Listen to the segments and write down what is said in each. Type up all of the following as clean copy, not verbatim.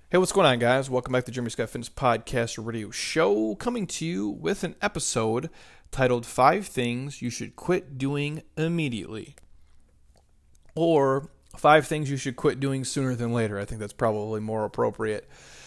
Hey, what's going on, guys? Welcome back to the Jeremy Scott Fitness Podcast Radio Show, coming to you with an episode titled 5 Things You Should Quit Doing Immediately. Or 5 Things You Should Quit Doing Sooner Than Later. I think that's probably more appropriate.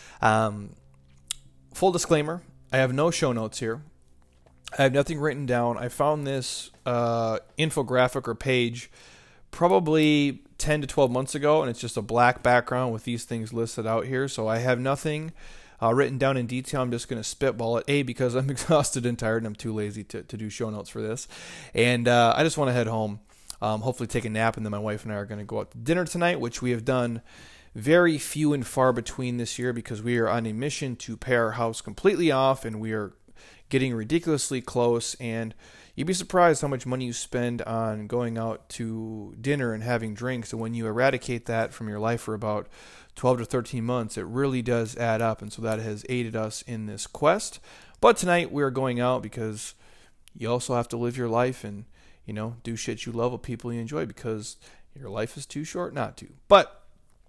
Full disclaimer, I have no show notes here. I have nothing written down. I found this infographic or page probably 10 to 12 months ago, and it's just a black background with these things listed out here. So I have nothing written down in detail. I'm just going to spitball it, because I'm exhausted and tired and I'm too lazy to do show notes for this. And I just want to head home, hopefully take a nap, and then my wife and I are going to go out to dinner tonight, which we have done very few and far between this year because we are on a mission to pay our house completely off, and we are getting ridiculously close. And you'd be surprised how much money you spend on going out to dinner and having drinks. And when you eradicate that from your life for about 12 to 13 months, it really does add up. And so that has aided us in this quest. But tonight we are going out because you also have to live your life and, do shit you love with people you enjoy, because your life is too short not to. But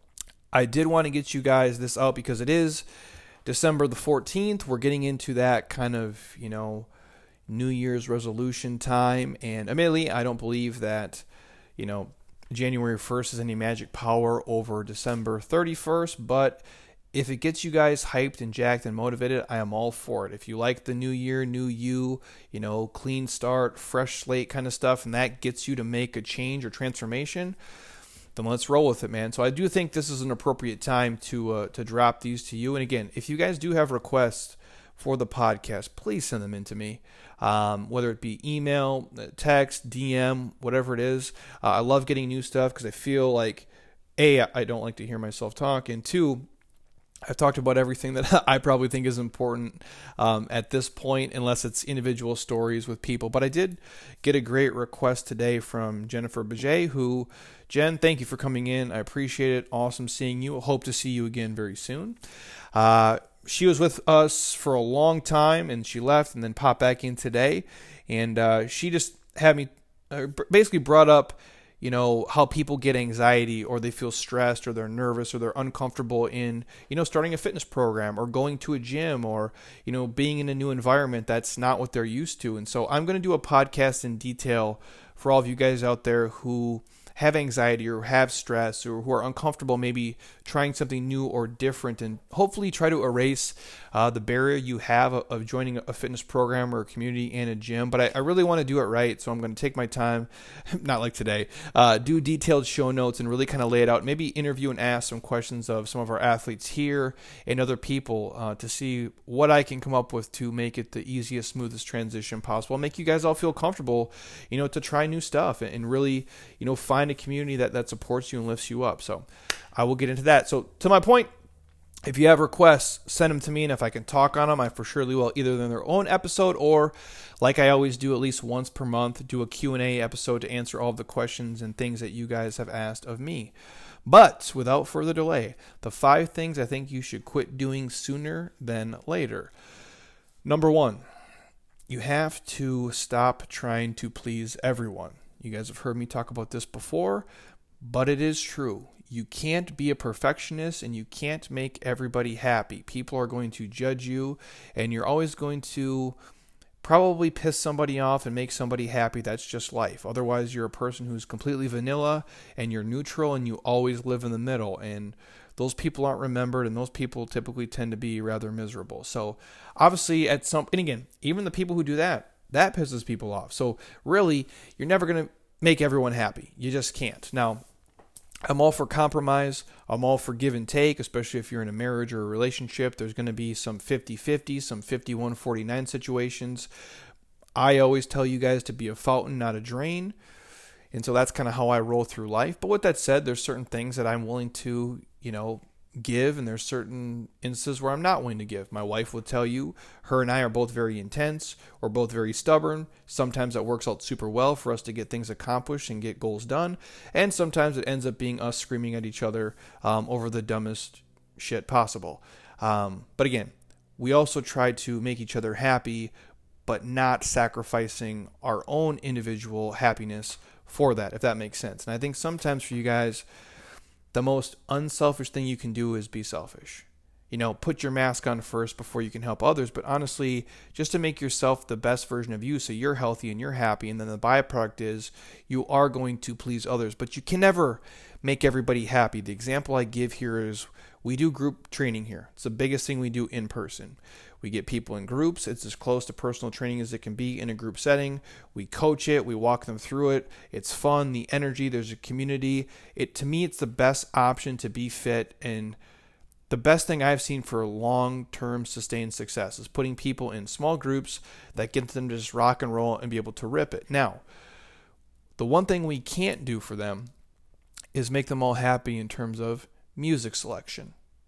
I did want to get you guys this out because it is December the 14th. We're getting into that kind of, New Year's resolution time, and admittedly, I don't believe that, January 1st has any magic power over December 31st, but if it gets you guys hyped and jacked and motivated, I am all for it. If you like the new year, new you, clean start, fresh slate kind of stuff, and that gets you to make a change or transformation, then let's roll with it, man. So I do think this is an appropriate time to drop these to you. And again, if you guys do have requests for the podcast, please send them in to me. Whether it be email, text, DM, whatever it is. I love getting new stuff because I feel like, A, I don't like to hear myself talk, and 2, I've talked about everything that I probably think is important at this point, unless it's individual stories with people. But I did get a great request today from Jennifer Bajet, who, Jen, thank you for coming in. I appreciate it. Awesome seeing you. Hope to see you again very soon. She was with us for a long time, and she left and then popped back in today. And she just had me basically brought up, how people get anxiety, or they feel stressed, or they're nervous, or they're uncomfortable in, starting a fitness program, or going to a gym, or, being in a new environment that's not what they're used to. And so I'm going to do a podcast in detail for all of you guys out there who have anxiety or have stress or who are uncomfortable maybe trying something new or different, and hopefully try to erase the barrier you have of joining a fitness program or a community and a gym. But I really want to do it right, so I'm going to take my time, not like today, do detailed show notes and really kind of lay it out, maybe interview and ask some questions of some of our athletes here and other people to see what I can come up with to make it the easiest, smoothest transition possible, and make you guys all feel comfortable, to try new stuff and really, find a community that supports you and lifts you up. So I will get into that. So to my point, if you have requests, send them to me, and if I can talk on them, I for surely will, either in their own episode or, like I always do at least once per month, do a Q&A episode to answer all of the questions and things that you guys have asked of me. But without further delay, the 5 things I think you should quit doing sooner than later. Number 1, you have to stop trying to please everyone. You guys have heard me talk about this before, but it is true. You can't be a perfectionist, and you can't make everybody happy. People are going to judge you, and you're always going to probably piss somebody off and make somebody happy. That's just life. Otherwise, you're a person who's completely vanilla, and you're neutral, and you always live in the middle. And those people aren't remembered, and those people typically tend to be rather miserable. So obviously, and again, even the people who do that pisses people off. So really, you're never going to make everyone happy. You just can't. Now, I'm all for compromise. I'm all for give and take, especially if you're in a marriage or a relationship. There's going to be some 50-50, some 51-49 situations. I always tell you guys to be a fountain, not a drain. And so that's kind of how I roll through life. But with that said, there's certain things that I'm willing to, give, and there's certain instances where I'm not willing to give. My wife will tell you, her and I are both very intense. We're both very stubborn. Sometimes that works out super well for us to get things accomplished and get goals done. And sometimes it ends up being us screaming at each other over the dumbest shit possible. But again, we also try to make each other happy, but not sacrificing our own individual happiness for that, if that makes sense. And I think sometimes for you guys, the most unselfish thing you can do is be selfish. put your mask on first before you can help others. But honestly, just to make yourself the best version of you so you're healthy and you're happy. And then the byproduct is you are going to please others. But you can never make everybody happy. The example I give here is we do group training here. It's the biggest thing we do in person. We get people in groups. It's as close to personal training as it can be in a group setting. We coach it. We walk them through it. It's fun. The energy. There's a community. To me, it's the best option to be fit, and the best thing I've seen for long-term sustained success is putting people in small groups that get them to just rock and roll and be able to rip it. Now, the one thing we can't do for them is make them all happy in terms of music selection.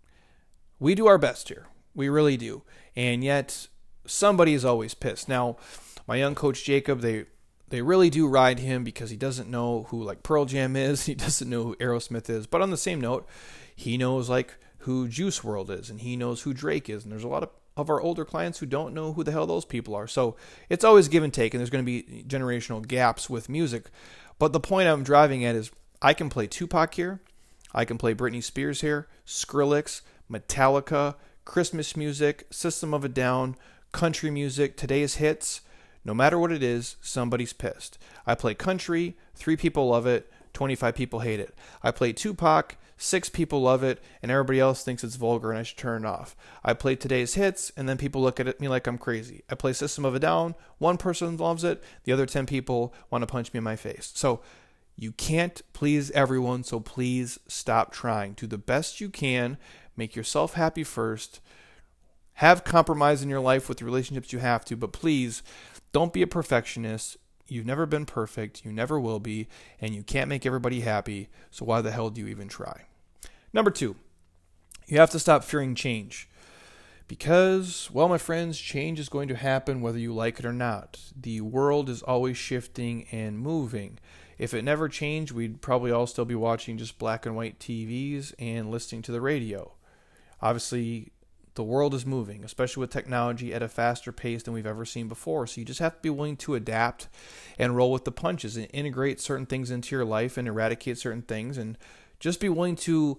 We do our best here. We really do. And yet, somebody is always pissed. Now, my young coach Jacob, they really do ride him because he doesn't know who like Pearl Jam is. He doesn't know who Aerosmith is. But on the same note, he knows like who Juice WRLD is, and he knows who Drake is. And there's a lot of our older clients who don't know who the hell those people are. So it's always give and take, and there's going to be generational gaps with music. But the point I'm driving at is I can play Tupac here. I can play Britney Spears here, Skrillex, Metallica, Christmas music, System of a Down, country music, today's hits. No matter what it is, somebody's pissed. I play country, 3 people love it, 25 people hate it. I play Tupac, 6 people love it, and everybody else thinks it's vulgar and I should turn it off. I play today's hits, and then people look at me like I'm crazy. I play System of a Down, 1 person loves it, the other 10 people want to punch me in my face. So you can't please everyone, so please stop trying. Do the best you can. Make yourself happy first. Have compromise in your life with the relationships you have to, but please don't be a perfectionist. You've never been perfect. You never will be, and you can't make everybody happy, so why the hell do you even try? Number 2, you have to stop fearing change. Because, well, my friends, change is going to happen whether you like it or not. The world is always shifting and moving. If it never changed, we'd probably all still be watching just black and white TVs and listening to the radio. Obviously, the world is moving, especially with technology at a faster pace than we've ever seen before. So you just have to be willing to adapt and roll with the punches and integrate certain things into your life and eradicate certain things, and just be willing to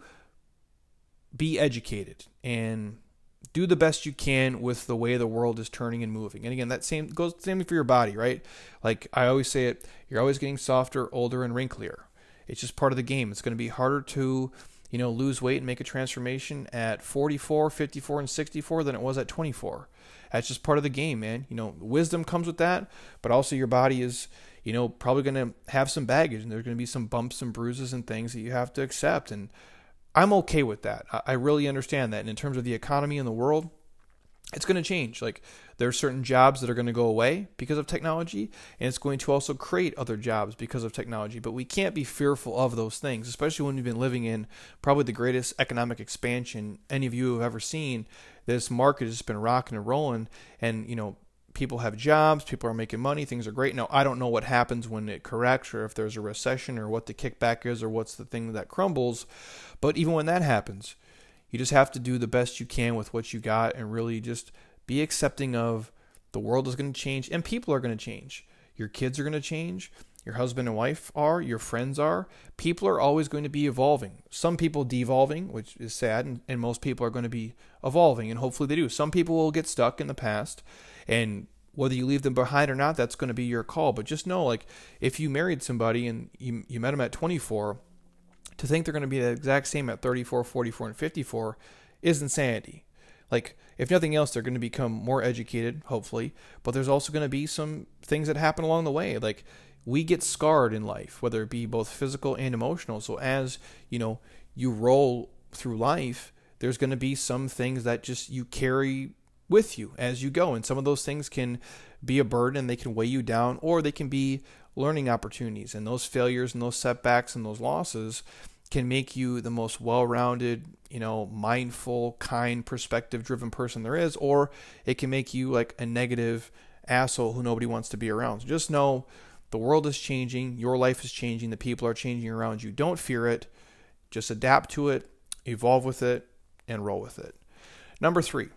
be educated and do the best you can with the way the world is turning and moving. And again, that goes the same for your body, right? Like I always say it, you're always getting softer, older, and wrinklier. It's just part of the game. It's going to be harder to lose weight and make a transformation at 44, 54, and 64 than it was at 24. That's just part of the game, man. Wisdom comes with that, but also your body is, probably going to have some baggage, and there's going to be some bumps and bruises and things that you have to accept. And I'm okay with that. I really understand that. And in terms of the economy in the world, it's going to change. Like there are certain jobs that are going to go away because of technology, and it's going to also create other jobs because of technology. But we can't be fearful of those things, especially when we've been living in probably the greatest economic expansion any of you have ever seen. This market has been rocking and rolling, and people have jobs, people are making money, things are great. Now, I don't know what happens when it corrects, or if there's a recession, or what the kickback is, or what's the thing that crumbles. But even when that happens, you just have to do the best you can with what you got, and really just be accepting of the world is going to change, and people are going to change. Your kids are going to change. Your husband and wife are. Your friends are. People are always going to be evolving. Some people devolving, which is sad, and most people are going to be evolving, and hopefully they do. Some people will get stuck in the past, and whether you leave them behind or not, that's going to be your call. But just know, like, if you married somebody and you met them at 24, to think they're going to be the exact same at 34, 44, and 54 is insanity. Like, if nothing else, they're going to become more educated, hopefully, but there's also going to be some things that happen along the way. Like, we get scarred in life, whether it be both physical and emotional. So as, you roll through life, there's going to be some things that just you carry with you as you go. And some of those things can be a burden, they can weigh you down, or they can be learning opportunities. And those failures and those setbacks and those losses can make you the most well-rounded, mindful, kind, perspective-driven person there is, or it can make you like a negative asshole who nobody wants to be around. So just know the world is changing, your life is changing, the people are changing around you. Don't fear it. Just adapt to it, evolve with it, and roll with it. Number 3,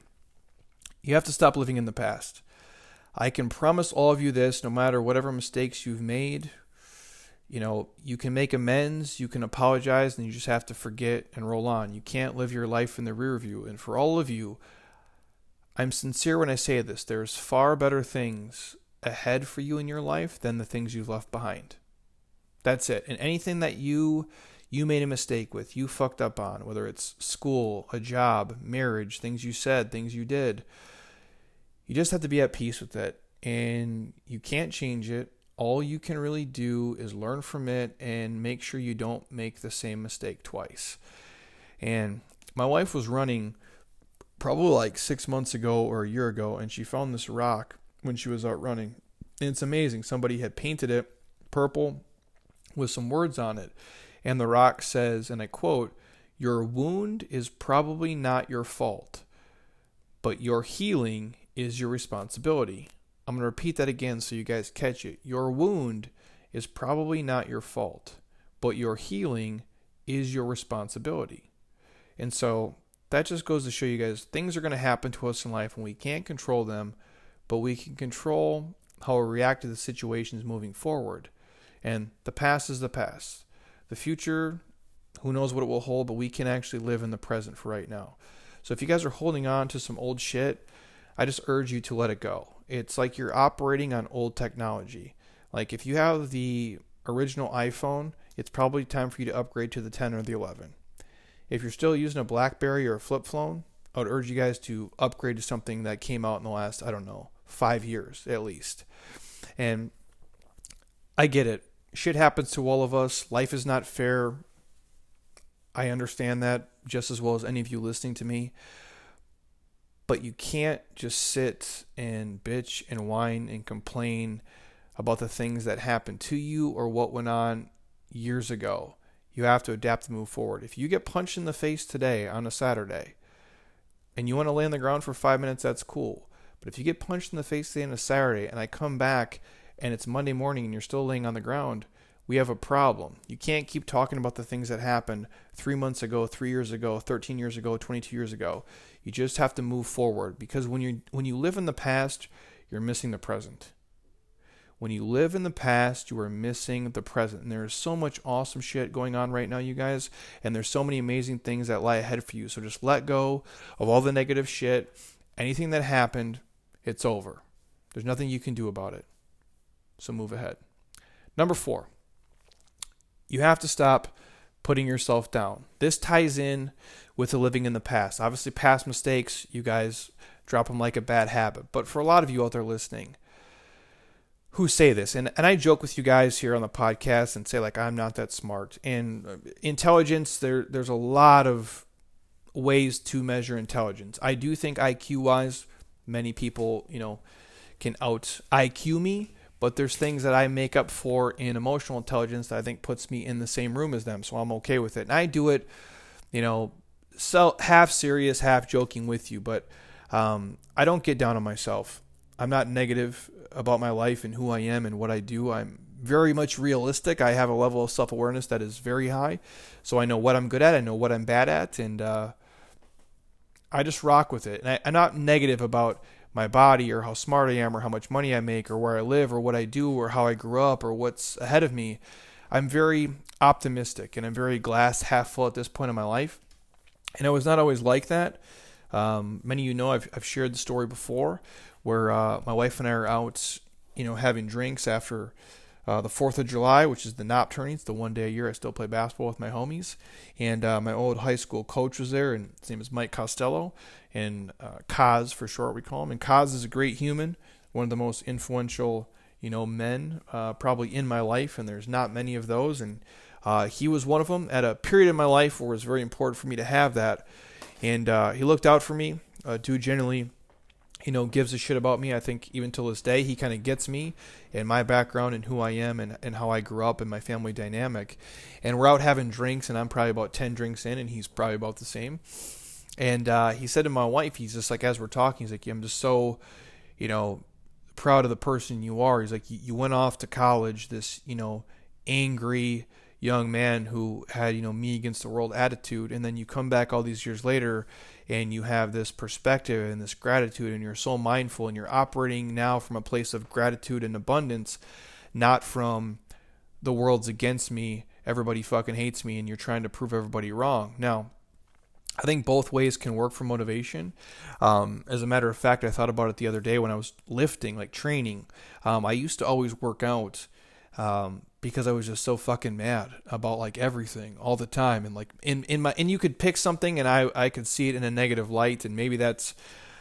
you have to stop living in the past. I can promise all of you this, no matter whatever mistakes you've made, You can make amends, you can apologize, and you just have to forget and roll on. You can't live your life in the rear view. And for all of you, I'm sincere when I say this. There's far better things ahead for you in your life than the things you've left behind. That's it. And anything that you made a mistake with, you fucked up on, whether it's school, a job, marriage, things you said, things you did, you just have to be at peace with it. And you can't change it. All you can really do is learn from it and make sure you don't make the same mistake twice. And my wife was running probably like 6 months ago or a year ago, and she found this rock when she was out running. And it's amazing. Somebody had painted it purple with some words on it. And the rock says, and I quote, "Your wound is probably not your fault, but your healing is your responsibility." I'm going to repeat that again so you guys catch it. Your wound is probably not your fault, but your healing is your responsibility. And so that just goes to show you guys things are going to happen to us in life and we can't control them, but we can control how we react to the situations moving forward. And the past is the past. The future, who knows what it will hold, but we can actually live in the present for right now. So if you guys are holding on to some old shit, I just urge you to let it go. It's like you're operating on old technology. Like if you have the original iPhone, it's probably time for you to upgrade to the 10 or the 11. If you're still using a BlackBerry or a flip phone, I would urge you guys to upgrade to something that came out in the last, 5 years at least. And I get it. Shit happens to all of us. Life is not fair. I understand that just as well as any of you listening to me. But you can't just sit and bitch and whine and complain about the things that happened to you or what went on years ago. You have to adapt and move forward. If you get punched in the face today on a Saturday and you want to lay on the ground for 5 minutes, that's cool. But if you get punched in the face today on a Saturday and I come back and it's Monday morning and you're still laying on the ground, we have a problem. You can't keep talking about the things that happened 3 months ago, 3 years ago, 13 years ago, 22 years ago. You just have to move forward, because when you live in the past, you're missing the present. When you live in the past, you are missing the present. And there is so much awesome shit going on right now, you guys. And there's so many amazing things that lie ahead for you. So just let go of all the negative shit. Anything that happened, it's over. There's nothing you can do about it. So move ahead. Number 4. You have to stop putting yourself down. This ties in with the living in the past. Obviously, past mistakes, you guys drop them like a bad habit. But for a lot of you out there listening who say this, and I joke with you guys here on the podcast and say, like, I'm not that smart. And intelligence, there's a lot of ways to measure intelligence. I do think IQ-wise, many people, can out IQ me. But there's things that I make up for in emotional intelligence that I think puts me in the same room as them. So I'm okay with it. And I do it, so half serious, half joking with you. But I don't get down on myself. I'm not negative about my life and who I am and what I do. I'm very much realistic. I have a level of self-awareness that is very high. So I know what I'm good at. I know what I'm bad at. And I just rock with it. And I'm not negative about my body or how smart I am or how much money I make or where I live or what I do or how I grew up or what's ahead of me. I'm very optimistic and I'm very glass half full at this point in my life. And I was not always like that. Many of you know I've shared the story before where my wife and I are out, having drinks after the 4th of July, which is the NOP tourney. It's the one day a year I still play basketball with my homies. And my old high school coach was there, and his name is Mike Costello, and Kaz for short we call him. And Kaz is a great human, one of the most influential, men probably in my life, and there's not many of those. And he was one of them at a period in my life where it was very important for me to have that. And he looked out for me. Dude generally gives a shit about me. I think even till this day, he kind of gets me and my background and who I am and how I grew up and my family dynamic. And we're out having drinks, and I'm probably about 10 drinks in, and he's probably about the same. And he said to my wife, he's just like, as we're talking, he's like, I'm just so, proud of the person you are. He's like, you went off to college, this, angry young man who had, me against the world attitude. And then you come back all these years later and you have this perspective and this gratitude, and you're so mindful, and you're operating now from a place of gratitude and abundance, not from the world's against me, everybody fucking hates me, and you're trying to prove everybody wrong. Now, I think both ways can work for motivation. As a matter of fact, I thought about it the other day when I was lifting, like training. I used to always work out because I was just so fucking mad about like everything all the time, and like and you could pick something and I could see it in a negative light, and maybe that's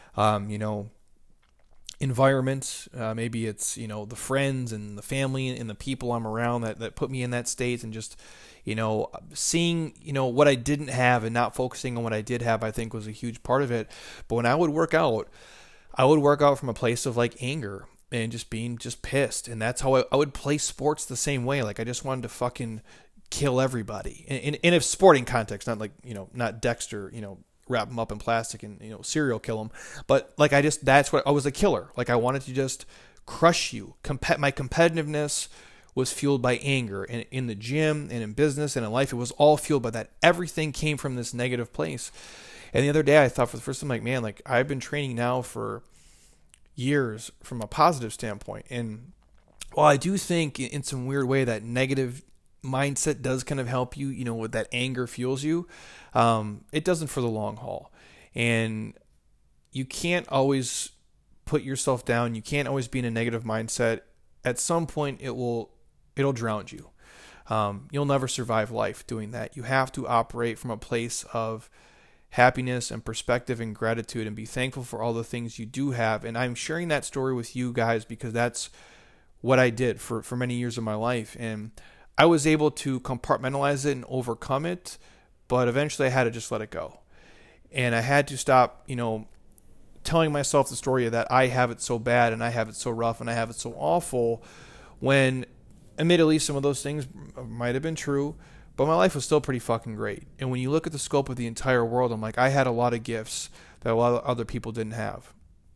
environment, maybe it's the friends and the family and the people I'm around that put me in that state, and just seeing what I didn't have and not focusing on what I did have, I think was a huge part of it. But when I would work out from a place of like anger and just being just pissed, and that's how I would play sports the same way. Like I just wanted to fucking kill everybody in a sporting context, not like not Dexter, wrap them up in plastic and serial kill them, but like that's what I was, a killer. Like I wanted to just crush you. My competitiveness was fueled by anger, and in the gym and in business and in life, it was all fueled by that. Everything came from this negative place. And the other day I thought for the first time, like, man, like I've been training now for years from a positive standpoint, and while I do think in some weird way that negative mindset does kind of help you, with that anger fuels you, it doesn't for the long haul. And you can't always put yourself down. You can't always be in a negative mindset. At some point it'll drown you. You'll never survive life doing that. You have to operate from a place of happiness and perspective and gratitude, and be thankful for all the things you do have. And I'm sharing that story with you guys because that's what I did for many years of my life. And I was able to compartmentalize it and overcome it, but eventually I had to just let it go. And I had to stop, telling myself the story that I have it so bad and I have it so rough and I have it so awful, when admittedly some of those things might have been true, but my life was still pretty fucking great. And when you look at the scope of the entire world, I'm like, I had a lot of gifts that a lot of other people didn't have.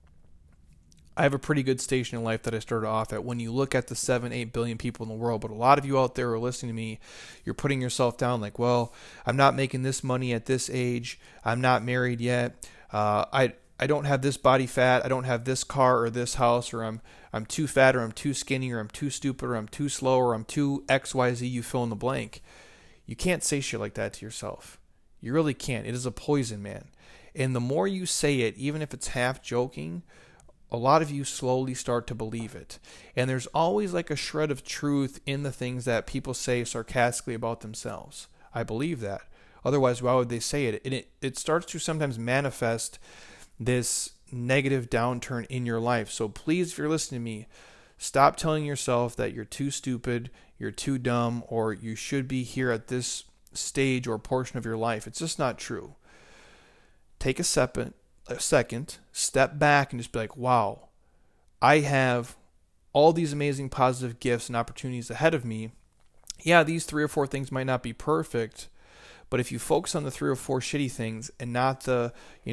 I have a pretty good station in life that I started off at. When you look at the 7-8 billion people in the world, but a lot of you out there are listening to me, you're putting yourself down like, well, I'm not making this money at this age. I'm not married yet. I don't have this body fat. I don't have this car or this house, or I'm too fat, or I'm too skinny, or I'm too stupid, or I'm too slow, or I'm too XYZ, you fill in the blank. You can't say shit like that to yourself. You really can't. It is a poison, man. And the more you say it, even if it's half joking, a lot of you slowly start to believe it. And there's always like a shred of truth in the things that people say sarcastically about themselves. I believe that. Otherwise, why would they say it? And it starts to sometimes manifest this negative downturn in your life. So please, if you're listening to me, stop telling yourself that you're too stupid, you're too dumb, or you should be here at this stage or portion of your life. It's just not true. Take a second, step back and just be like, wow, I have all these amazing positive gifts and opportunities ahead of me. Yeah, these 3 or 4 things might not be perfect, but if you focus on the 3 or 4 shitty things and not the,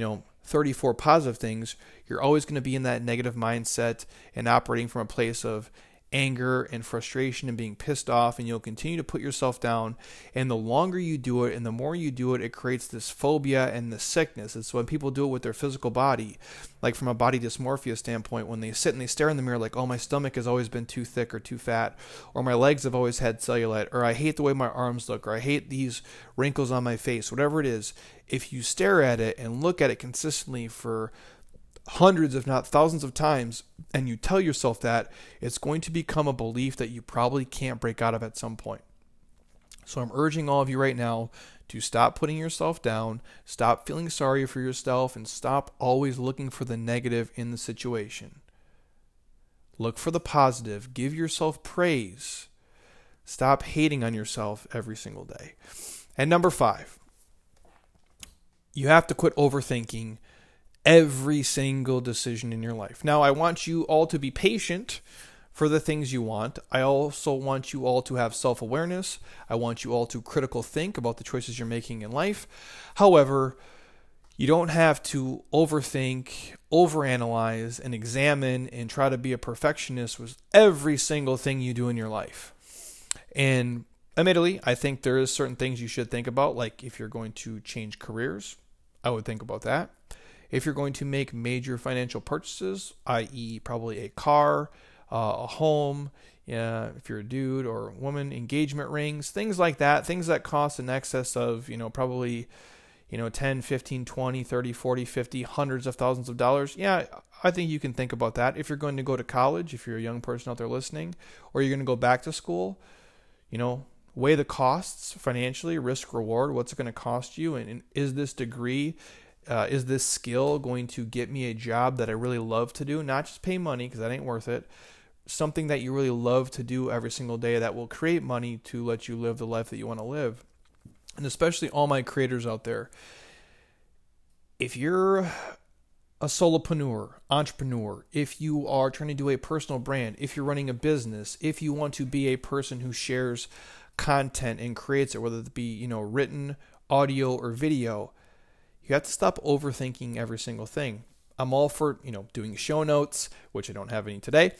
34 positive things, you're always going to be in that negative mindset and operating from a place of anger and frustration and being pissed off, and you'll continue to put yourself down. And the longer you do it and the more you do it, it creates this phobia and this sickness. It's when people do it with their physical body, like from a body dysmorphia standpoint, when they sit and they stare in the mirror like, oh, my stomach has always been too thick or too fat, or my legs have always had cellulite, or I hate the way my arms look, or I hate these wrinkles on my face, whatever it is. If you stare at it and look at it consistently for hundreds, if not thousands of times, and you tell yourself that, it's going to become a belief that you probably can't break out of at some point. So I'm urging all of you right now to stop putting yourself down, stop feeling sorry for yourself, and stop always looking for the negative in the situation. Look for the positive. Give yourself praise. Stop hating on yourself every single day. And number 5, you have to quit overthinking every single decision in your life. Now, I want you all to be patient for the things you want. I also want you all to have self-awareness. I want you all to critical think about the choices you're making in life. However, you don't have to overthink, overanalyze, and examine and try to be a perfectionist with every single thing you do in your life. And admittedly, I think there is certain things you should think about, like if you're going to change careers, I would think about that. If you're going to make major financial purchases, i.e. probably a car, a home, if you're a dude or a woman, engagement rings, things like that, things that cost in excess of, probably, 10, 15, 20, 30, 40, 50, hundreds of thousands of dollars. Yeah, I think you can think about that. If you're going to go to college, if you're a young person out there listening, or you're going to go back to school, weigh the costs financially, risk reward, what's it going to cost you? And is this degree, is this skill going to get me a job that I really love to do? Not just pay money, because that ain't worth it. Something that you really love to do every single day that will create money to let you live the life that you want to live. And especially all my creators out there, if you're a solopreneur, entrepreneur, if you are trying to do a personal brand, if you're running a business, if you want to be a person who shares content and creates it, whether it be, written, audio, or video, you have to stop overthinking every single thing. I'm all for, doing show notes, which I don't have any today,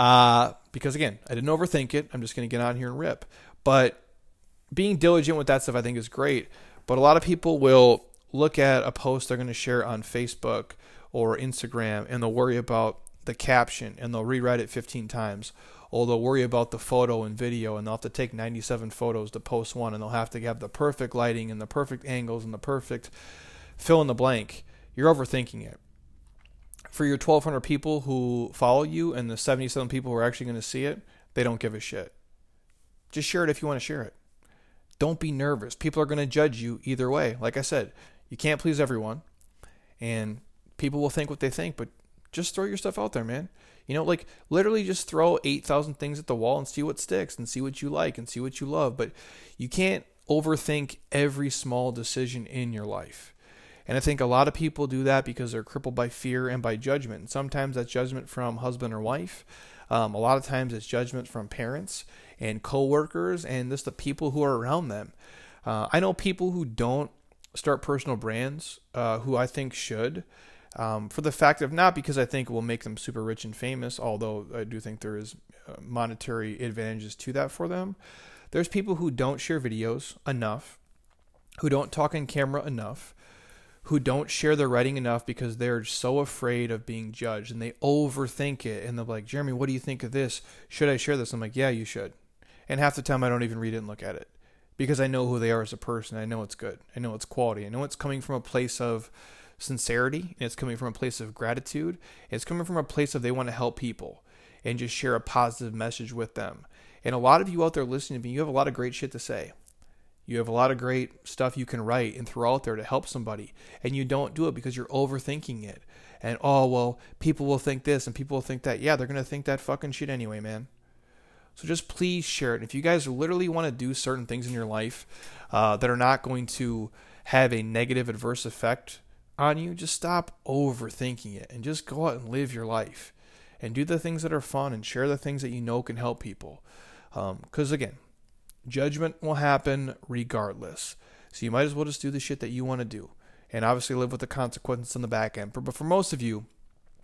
because again, I didn't overthink it. I'm just going to get on here and rip. But being diligent with that stuff, I think, is great. But a lot of people will look at a post they're going to share on Facebook or Instagram, and they'll worry about the caption, and they'll rewrite it 15 times. Or they'll worry about the photo and video, and they'll have to take 97 photos to post one, and they'll have to have the perfect lighting and the perfect angles and the perfect fill in the blank. You're overthinking it. For your 1,200 people who follow you and the 77 people who are actually going to see it, they don't give a shit. Just share it if you want to share it. Don't be nervous. People are going to judge you either way. Like I said, you can't please everyone, and people will think what they think, but just throw your stuff out there, man. Literally just throw 8,000 things at the wall and see what sticks and see what you like and see what you love. But you can't overthink every small decision in your life. And I think a lot of people do that because they're crippled by fear and by judgment. And sometimes that's judgment from husband or wife. A lot of times it's judgment from parents and coworkers and just the people who are around them. I know people who don't start personal brands, who I think should, for the fact of, not because I think it will make them super rich and famous, although I do think there is monetary advantages to that for them. There's people who don't share videos enough, who don't talk on camera enough, who don't share their writing enough because they're so afraid of being judged, and they overthink it, and they're like, Jeremy, what do you think of this? Should I share this? I'm like, yeah, you should. And half the time I don't even read it and look at it, because I know who they are as a person. I know it's good. I know it's quality. I know it's coming from a place of sincerity, and it's coming from a place of gratitude. It's coming from a place of they want to help people and just share a positive message with them. And a lot of you out there listening to me, you have a lot of great shit to say. You have a lot of great stuff you can write and throw out there to help somebody, and you don't do it because you're overthinking it. And, people will think this and people will think that. Yeah, they're going to think that fucking shit anyway, man. So just please share it. If you guys literally want to do certain things in your life that are not going to have a negative adverse effect on you, just stop overthinking it and just go out and live your life and do the things that are fun and share the things that you know can help people. Because again, judgment will happen regardless. So you might as well just do the shit that you want to do and obviously live with the consequences on the back end. But for most of you,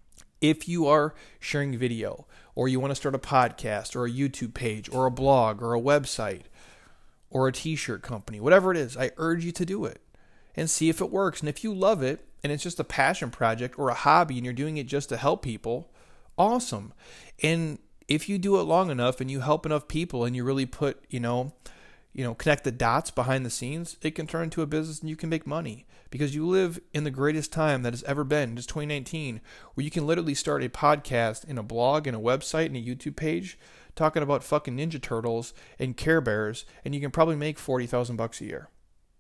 if you are sharing video, or you want to start a podcast or a YouTube page or a blog or a website or a t-shirt company, whatever it is, I urge you to do it and see if it works. And if you love it and it's just a passion project or a hobby and you're doing it just to help people, awesome. And if you do it long enough and you help enough people and you really put, connect the dots behind the scenes, it can turn into a business and you can make money, because you live in the greatest time that has ever been, just 2019, where you can literally start a podcast and a blog and a website and a YouTube page talking about fucking Ninja Turtles and Care Bears, and you can probably make $40,000 a year.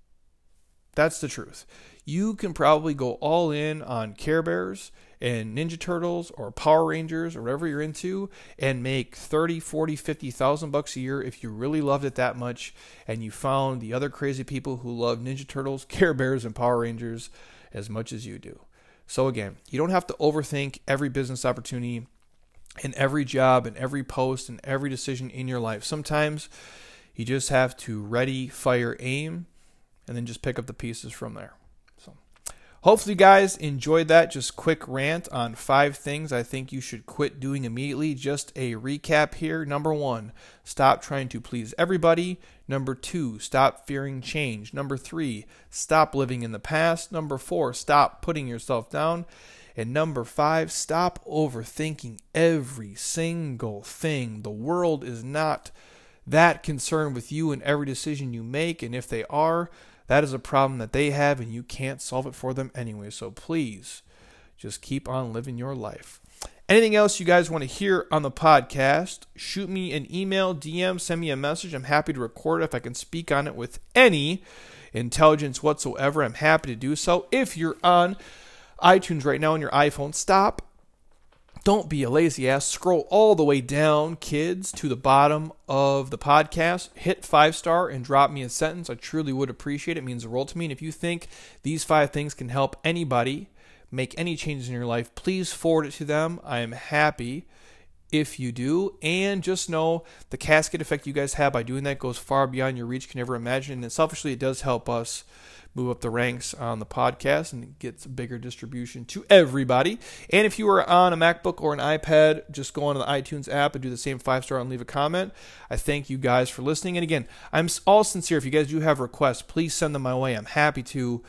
That's the truth. You can probably go all in on Care Bears and Ninja Turtles or Power Rangers or whatever you're into and make $30,000, $40,000, $50,000 a year if you really loved it that much and you found the other crazy people who love Ninja Turtles, Care Bears, and Power Rangers as much as you do. So again, you don't have to overthink every business opportunity and every job and every post and every decision in your life. Sometimes you just have to ready, fire, aim, and then just pick up the pieces from there. So hopefully you guys enjoyed that just quick rant on 5 things I think you should quit doing immediately. Just a recap here. Number 1, stop trying to please everybody. Number 2, stop fearing change. Number 3, stop living in the past. Number 4, stop putting yourself down. And number 5, stop overthinking every single thing. The world is not that concerned with you and every decision you make, and if they are, that is a problem that they have and you can't solve it for them anyway. So please just keep on living your life. Anything else you guys want to hear on the podcast, shoot me an email, DM, send me a message. I'm happy to record it. If I can speak on it with any intelligence whatsoever, I'm happy to do so. If you're on iTunes right now on your iPhone, stop. Don't be a lazy ass. Scroll all the way down, kids, to the bottom of the podcast. Hit 5-star and drop me a sentence. I truly would appreciate it. It means the world to me. And if you think these 5 things can help anybody make any changes in your life, please forward it to them. I am happy if you do. And just know the cascade effect you guys have by doing that goes far beyond your reach can ever imagine. And selfishly, it does help us move up the ranks on the podcast and it gets a bigger distribution to everybody. And if you are on a MacBook or an iPad, just go onto the iTunes app and do the same 5-star and leave a comment. I thank you guys for listening. And again, I'm all sincere. If you guys do have requests, please send them my way. I'm happy to,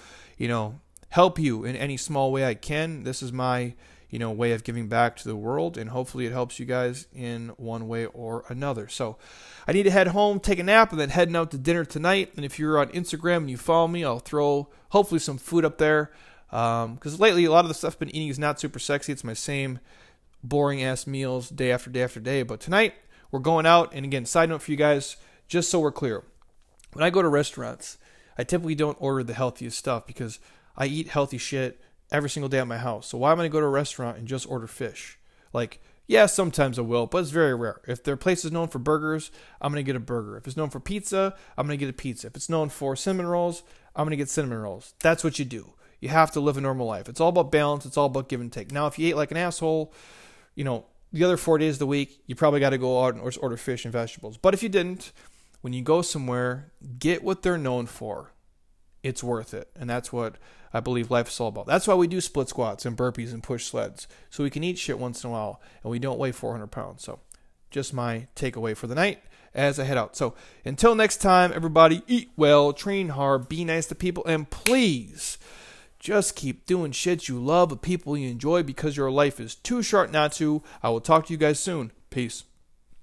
help you in any small way I can. This is my, way of giving back to the world, and hopefully it helps you guys in one way or another. So I need to head home, take a nap, and then heading out to dinner tonight. And if you're on Instagram and you follow me, I'll throw hopefully some food up there. Because lately a lot of the stuff I've been eating is not super sexy. It's my same boring ass meals day after day after day. But tonight we're going out. And again, side note for you guys, just so we're clear, when I go to restaurants, I typically don't order the healthiest stuff because I eat healthy shit every single day at my house. So why am I going to go to a restaurant and just order fish? Yeah, sometimes I will, but it's very rare. If their place is known for burgers, I'm going to get a burger. If it's known for pizza, I'm going to get a pizza. If it's known for cinnamon rolls, I'm going to get cinnamon rolls. That's what you do. You have to live a normal life. It's all about balance. It's all about give and take. Now, if you ate like an asshole, the other 4 days of the week, you probably got to go out and order fish and vegetables. But if you didn't, when you go somewhere, get what they're known for. It's worth it. And that's what I believe life is all about. That's why we do split squats and burpees and push sleds. So we can eat shit once in a while and we don't weigh 400 pounds. So just my takeaway for the night as I head out. So until next time, everybody, eat well, train hard, be nice to people, and please just keep doing shit you love with people you enjoy because your life is too short not to. I will talk to you guys soon. Peace.